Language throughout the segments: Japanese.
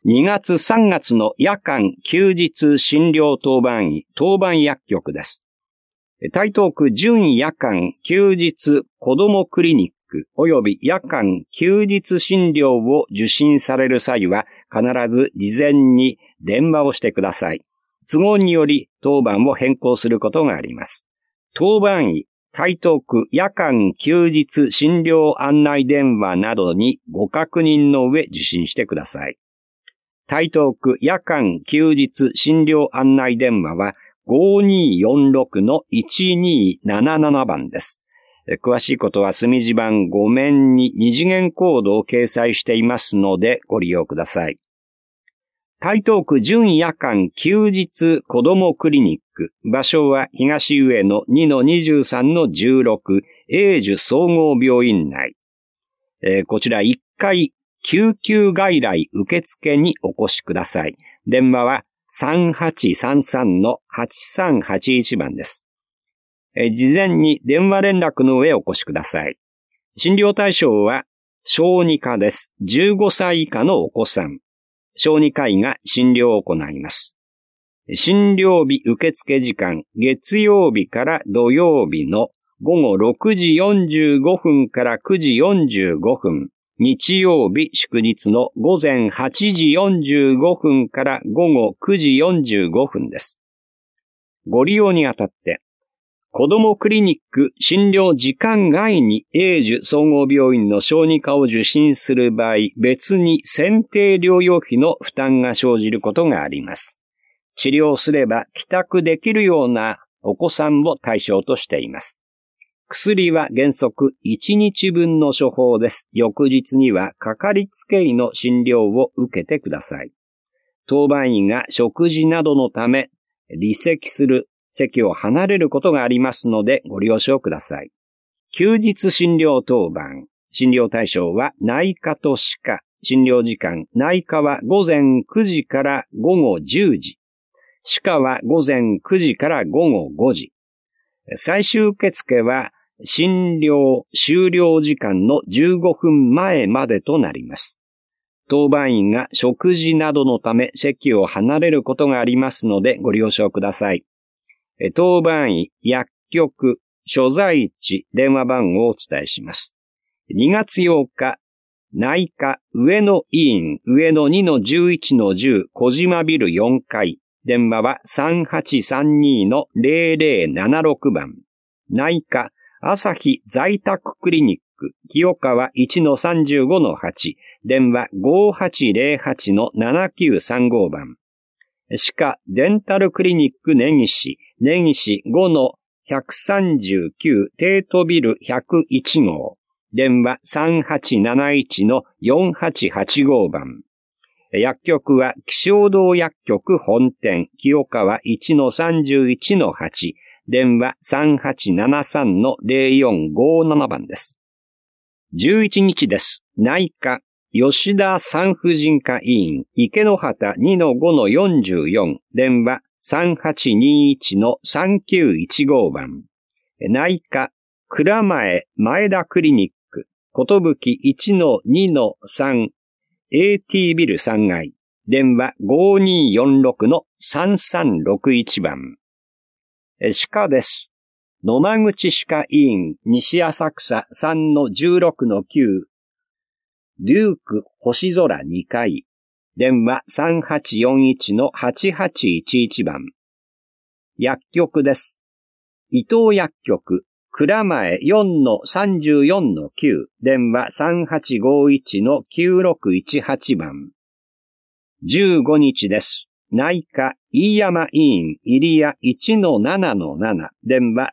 2月3月の夜間休日診療当番医当番薬局です。台東区準夜間休日子どもクリニック及び夜間休日診療を受診される際は必ず事前に電話をしてください。都合により当番を変更することがあります。当番医台東区夜間休日診療案内電話などにご確認の上受診してください。台東区夜間休日診療案内電話は 5246-1277 番です。詳しいことは隅地番5面に2次元コードを掲載していますのでご利用ください。台東区準夜間休日子どもクリニック。場所は東上野 2-23-16 永寿総合病院内。こちら1階救急外来受付にお越しください。電話は 3833-8381 番です。事前に電話連絡の上お越しください。診療対象は小児科です。15歳以下のお子さん。小児科医が診療を行います。診療日受付時間、月曜日から土曜日の午後6時45分から9時45分、日曜日祝日の午前8時45分から午後9時45分です。ご利用にあたって、子どもクリニック診療時間外に永寿総合病院の小児科を受診する場合、別に選定療養費の負担が生じることがあります。治療すれば帰宅できるようなお子さんを対象としています。薬は原則1日分の処方です。翌日にはかかりつけ医の診療を受けてください。当番医が食事などのため離席する席を離れることがありますのでご了承ください。休日診療当番。診療対象は内科と歯科。診療時間。内科は午前9時から午後10時。歯科は午前9時から午後5時。最終受付は診療終了時間の15分前までとなります。当番員が食事などのため席を離れることがありますのでご了承ください。当番員、薬局、所在地、電話番号をお伝えします。2月8日、内科上野医院上野 2-11-10 小島ビル4階。電話は 3832-0076 番。内科朝日在宅クリニック清川 1-35-8。電話 5808-7935 番。歯科デンタルクリニック根岸 5-139 テートビル101号。電話 3871-4885 番。薬局は気象堂薬局本店清川 1-31-8。電話 3873-0457 番です。11日です。内科吉田産婦人科医院池之端 2-5-44。電話 3821-3915 番。内科蔵前前田クリニックことぶき 1-2-3 AT ビル3階。電話 5246-3361 番。歯科です。野間口歯科医院西浅草 3-16-9 デューク星空2階。電話 3841-8811 番。薬局です。伊東薬局蔵前 4-34-9。電話 3851-9618 番。15日です。内科飯山医院入谷 1-7-7。電話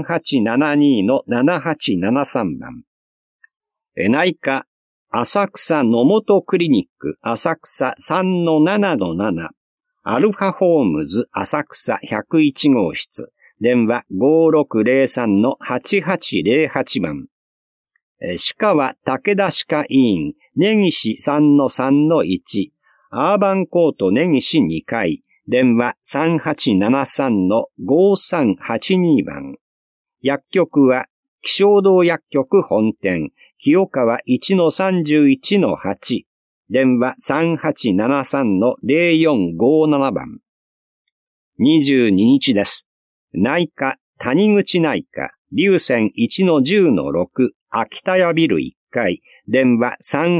3872-7873 番。内科浅草野本クリニック浅草 3-7-7。アルファホームズ浅草101号室。電話 5603-8808 番。歯科は武田歯科医院根岸 3-3-1。アーバンコート根岸2階。電話 3873-5382 番。薬局は気象堂薬局本店清川 1-31-8。 電話 3873-0457 番。22日です。内科、谷口内科、龍泉 1-10-6、秋田屋ビル1階、電話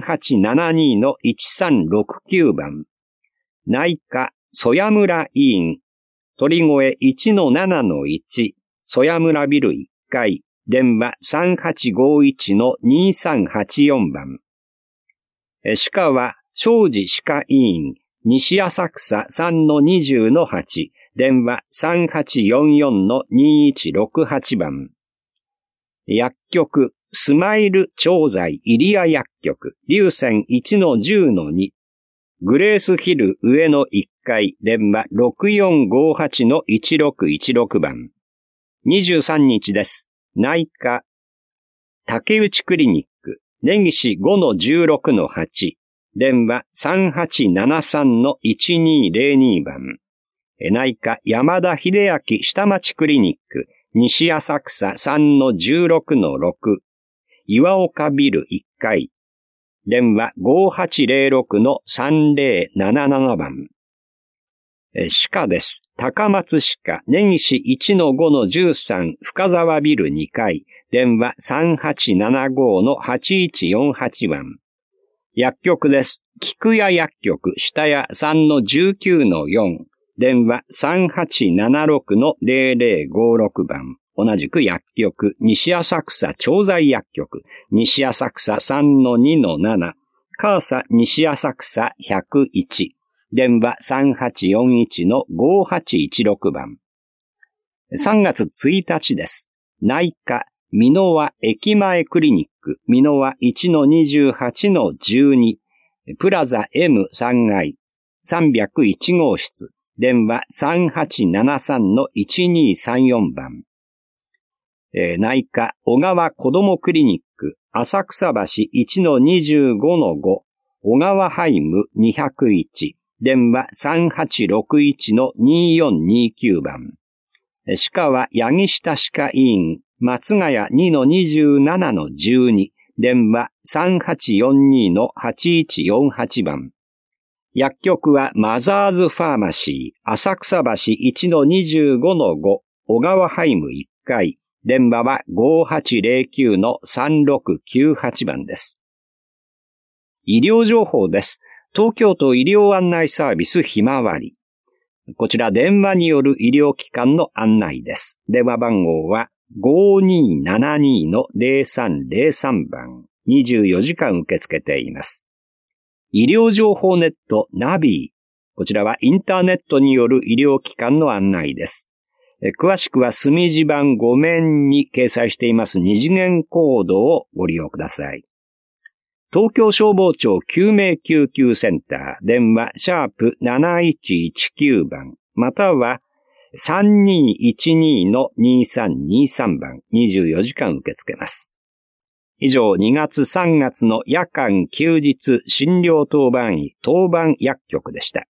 3872-1369 番。内科、曽谷村医院、鳥越 1-7-1、曽谷村ビル1階、電話 3851-2384 番。歯科は、庄司歯科医院、西浅草 3-20-8、電話 3844-2168 番。薬局、スマイル調剤入谷薬局、龍泉 1-10-2、グレースヒル上の1階、電話 6458-1616 番。23日です。内科、竹内クリニック、根岸 5-16-8、電話 3873-1202 番。内科、山田秀明下町クリニック、西浅草 3-16-6、岩岡ビル1階、電話 5806-3077 番。歯科です。高松歯科、根岸 1-5-13、深沢ビル2階、電話 3875-8148 番。薬局です。菊屋薬局、下屋 3-19-4、電話 3876-0056 番。同じく薬局、西浅草調剤薬局、西浅草 3-2-7、カーサ西浅草101、電話 3841-5816 番。3月1日です。内科、箕輪駅前クリニック、箕輪 1-28-12、プラザ M3 階、301号室、電話 3873-1234 番。内科、小川子どもクリニック、浅草橋 1-25-5、小川ハイム201、電話 3861-2429 番。歯科は八木下歯科医院、松ヶ谷 2-27-12、電話 3842-8148 番。薬局はマザーズファーマシー、浅草橋 1-25-5、小川ハイム1階、電話は 5809-3698 番です。医療情報です。東京都医療案内サービスひまわり。こちら電話による医療機関の案内です。電話番号は 5272-0303 番。24時間受け付けています。医療情報ネットナビー。こちらはインターネットによる医療機関の案内です。詳しくは隅地版5面に掲載しています二次元コードをご利用ください。東京消防庁救命救急センター、電話#7119 番、または3212-2323 番、24時間受け付けます。以上、2月3月の夜間休日診療当番医当番薬局でした。